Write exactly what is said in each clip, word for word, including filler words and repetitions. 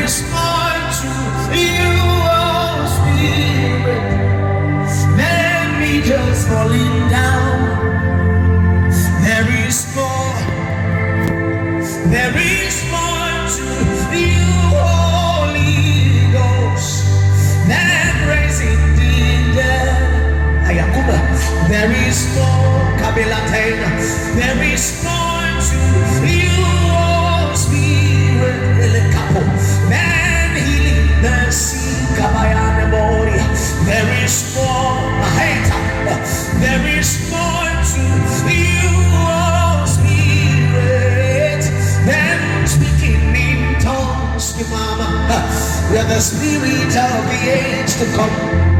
is more to you, oh Spirit, than me just falling down. There is more, there is more to you, Holy Ghost, than raising the dead. Ayakuba, there is more, Kabilatena, there is more to you, oh Spirit, Elekapo, than healing the sick, Kabayana Moria. There is more, Maheta, there is more to you, oh Spirit, than speaking in tongues, Mama. You're the Spirit of the age to come.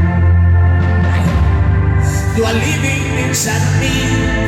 You are living inside of me.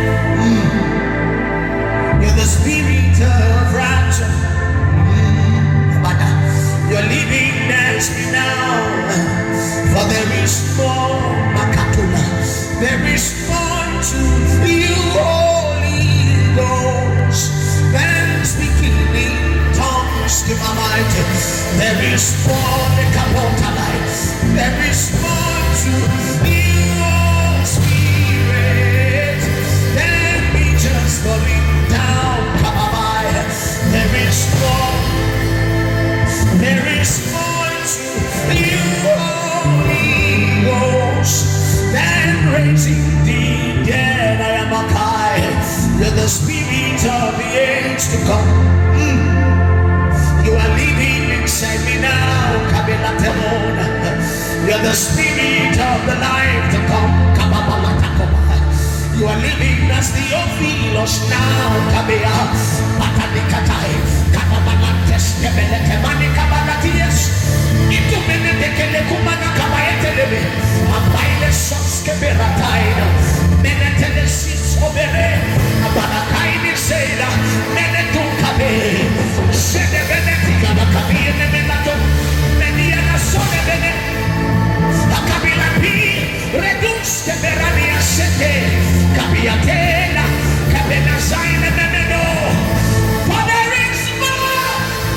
Mm. You're the Spirit of rapture. Mm. You're living next to me now. For there is more, Makatula. There is more to you, Holy Ghost, than speaking in tongues to my mind. There is more, Nekapotalai. There is more to you, oh Spirit, than me just falling down. Kabamai. There is more. There is more to you, Holy Ghost, than raising the dead. I am a Kai. You're the Spirit of the age to come. Mm. You are living inside me now. Kabila Temona. You're the Spirit of the life to come. Kababalatakoma. You are living as the Ophilos now. Kabia Patanikatai. Kababalates Kebeletemani Kabalatias. Itu menedekele kumana kabayetelebe. Abaile sos keberataina. Menetele sis obere. Abalakaini seida. Menetunkabe. Sede benetika na kabine menato. Mediana sone bene. Akabila pi. Redus keberania sete. Kabiatela. Kabena zaine meneno. For there is more.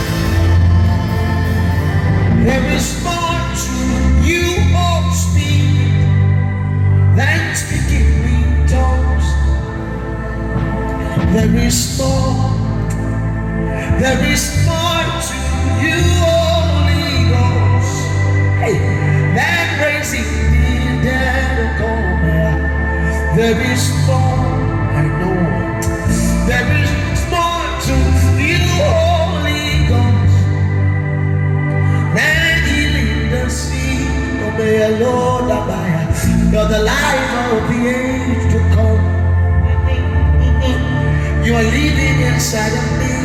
There is more to you, oh Spirit, than speaking in tongues. There is more. There is more to you, Holy Ghost, hey, than raising the dead. There is more. I know. There is more to you, Holy Ghost, than healing the sick. Obey, Lord, abide. You're the life of the age to come. You are living inside of me.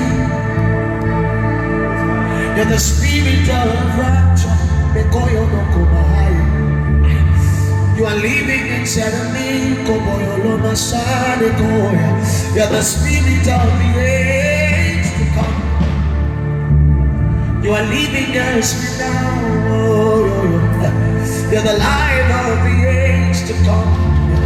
You're the Spirit of rapture. You are living inside of me. You're the Spirit of the age to come. You are living as me now. You're the light of the age to come.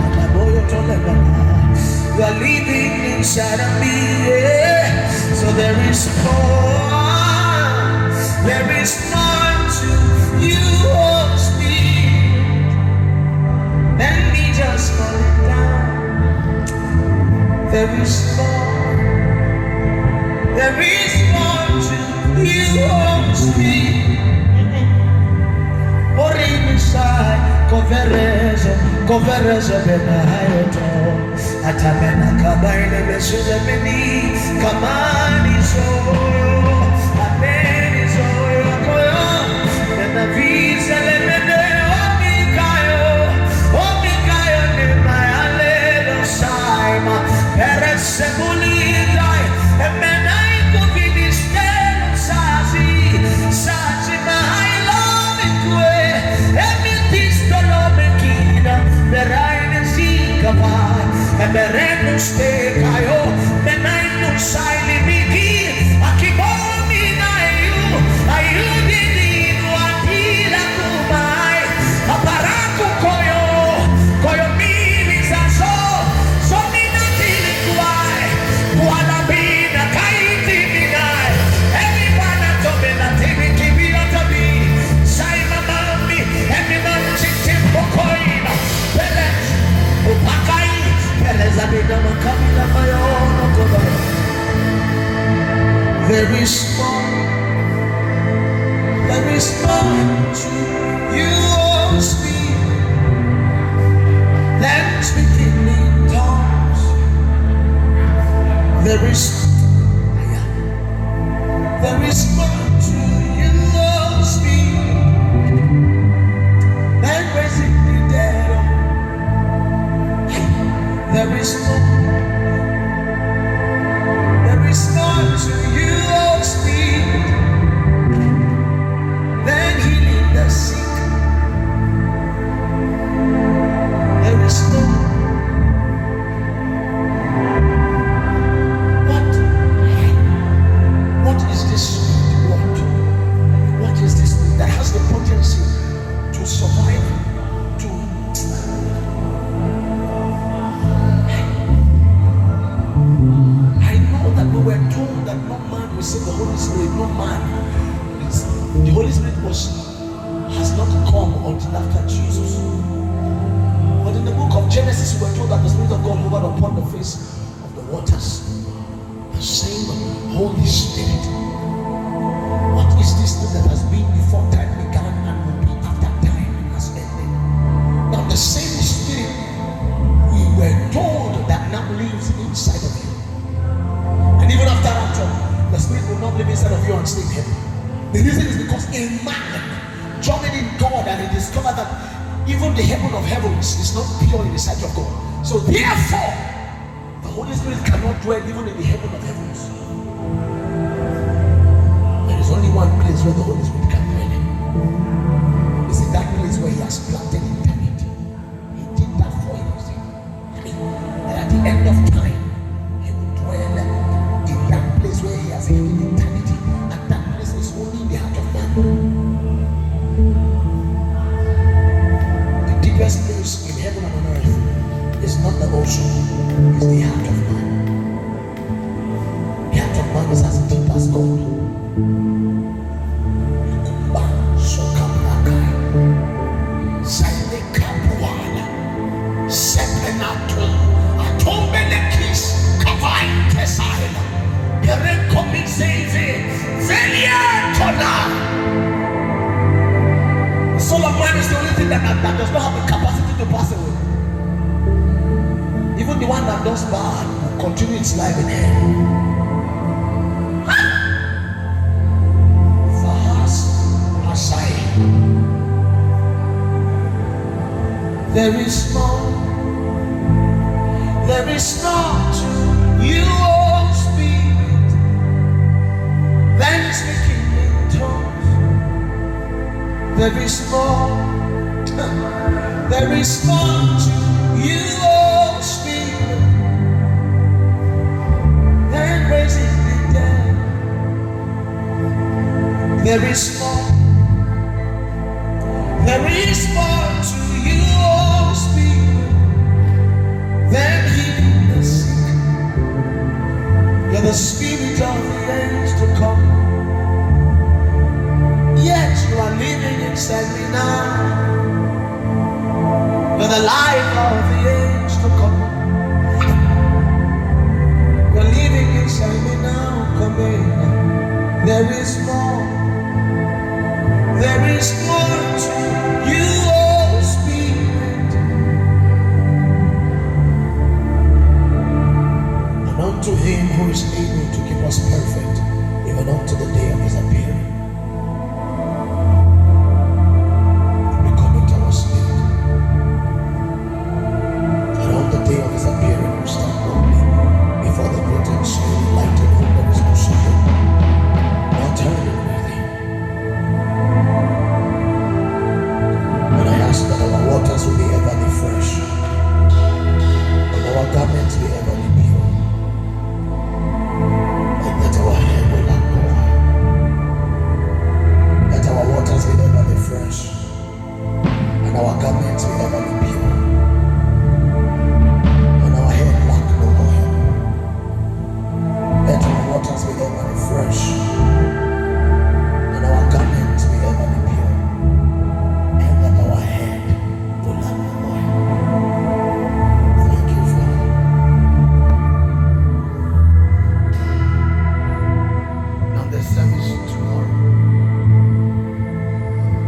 You are living inside of me. Yeah. So there is more. There is more to you, oh Spirit, than me just falling down. There is more. There is more to you, oh Spirit. Orimisai, converezo, converezo benayoto. Atamena kabaine besuze meni, kamani soyo, ameni soyo koyo. Nena vise le mene omikayo, omikayo ne mayale lo saima. Perese bulidai, emena iko vinistelo sazi, sazi mahailo mikwe, emi pistolo mekina, beraine zikavai. Embereno stekayo, menaino saili bigi, There is more. There is more to you, oh Spirit, than speaking in tongues. There is, there is more to you, oh Spirit, than raising the dead. There is more. There is more to you, oh Spirit, than healing the sick. There is more. What? What is this word? What is this that has the potency to survive? To I know that we were told that no man received the Holy Spirit, no man. It's, the Holy Spirit was has not come until after Jesus. But in the book of Genesis, we were told that the Spirit of God hovered upon the face of the waters. The same Holy Spirit. What is this thing that has been before time began and will be after time has ended? Now the same Spirit we were told that now lives inside of you. And even after rapture, the Spirit will not live inside of you and stay in heaven. The reason is because a man journeyed in God and he discovered that even the heaven of heavens is not pure in the sight of God. So therefore, the Holy Spirit cannot dwell even in the heaven of heavens. There is only one place where the Holy Spirit can dwell in. It's in that place where he has planted eternity. He did that for you. And at the end of time, he will dwell in that place where he has hidden eternity. And that place is only in the heart of man. The deepest place in heaven and on earth is not the ocean, it's the heart of man. The heart of man is as deep as gold. The soul of man is the only thing that, that, that does not have the capacity to pass away. Even the one that does bad will continue its life in hell. Fast aside. There is more. There is more to you, oh Spirit, than speaking in tongues. There is more. There is more to you, oh Spirit, than raising the dead. There is more. There is more to you, oh Spirit, than healing the sick. You're the Spirit of the age to come. Yet you are living inside me now. You're the light of the age to come. You're living inside me now. Come in. There is more. There is more to you, oh Spirit. And unto him who is able to keep us perfect, even unto the day